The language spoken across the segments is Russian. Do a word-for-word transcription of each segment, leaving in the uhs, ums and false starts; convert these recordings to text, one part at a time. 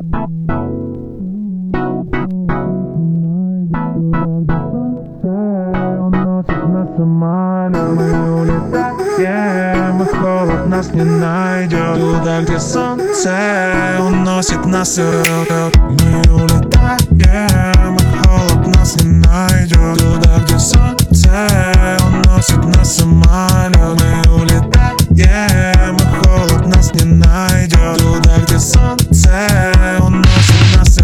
Уносит нас самолет, мы улетаем, и холод нас не найдет. Туда, где солнце уносит нас, мы улетаем, и холод нас не найдет. Туда, где солнце уносит нас самолет, мы улетаем, и холод нас не найдет. Туда, где солнце уносит нас.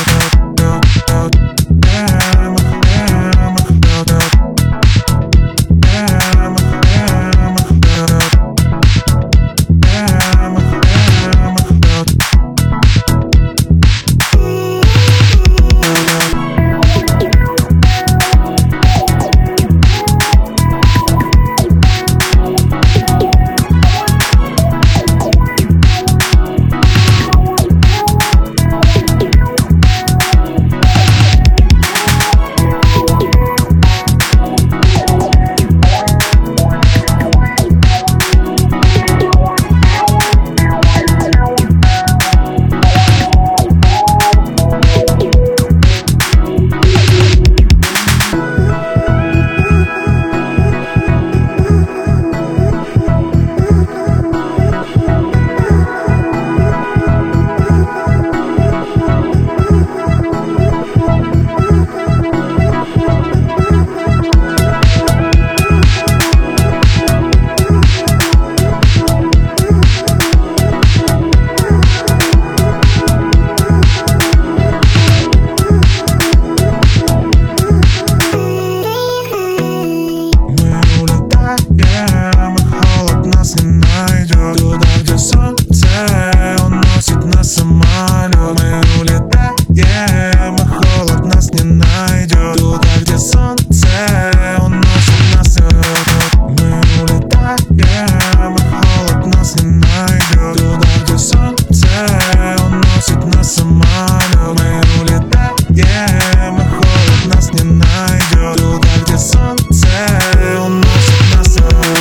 Туда, где солнце уносит нас самолет, мы улетаем, и холод нас не найдет. Туда, где солнце уносит нас, мы улетаем, и холод нас не найдет. Туда, где солнце уносит нас самолет, мы улетаем, и холод нас не найдет. Туда, где солнце уносит нас.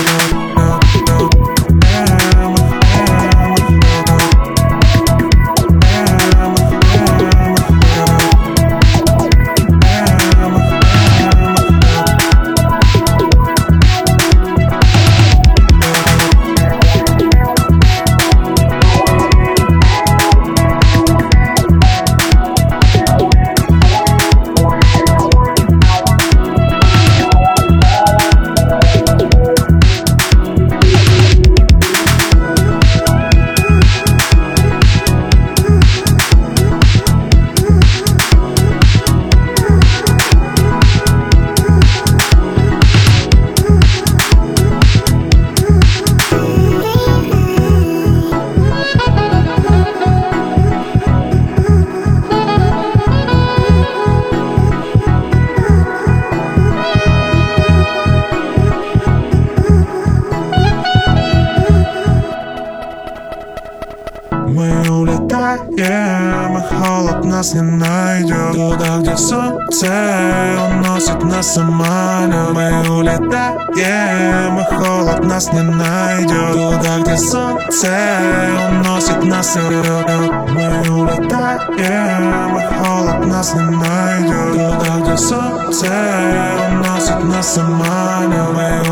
Мы улетаем, и холод нас не найдет. Туда, где солнце уносит нас самолет, мы улетаем, и холод нас не найдет. Туда, где солнце уносит нас, мы улетаем, и холод нас не найдет. Туда, где солнце уносит нас самолет, мы